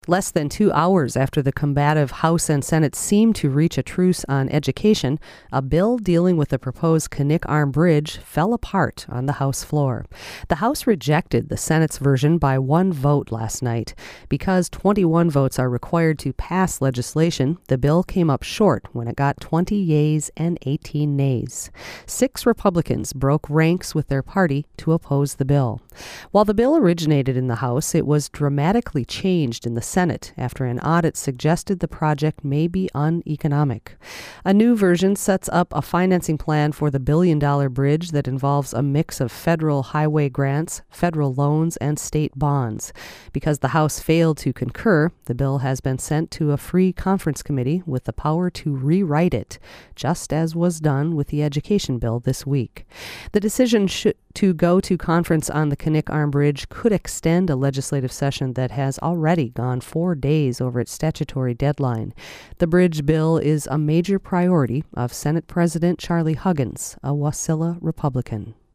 Less than 2 hours after the combative House and Senate seemed to reach a truce on education, a bill dealing with the proposed Knik Arm Bridge fell apart on the House floor. The House rejected the Senate's version by one vote last night. Because 21 votes are required to pass legislation, the bill came up short when it got 20 yeas and 18 nays. 6 Republicans broke ranks with their party to oppose the bill. While the bill originated in the House, it was dramatically changed in the Senate after an audit suggested the project may be uneconomic. A new version sets up a financing plan for the billion-dollar bridge that involves a mix of federal highway grants, federal loans, and state bonds. Because the House failed to concur, the bill has been sent to a free conference committee with the power to rewrite it, just as was done with the education bill this week. The decision to go to conference on the Knik Arm Bridge could extend a legislative session that has already gone 4 days over its statutory deadline. The bridge bill is a major priority of Senate President Charlie Huggins, a Wasilla Republican.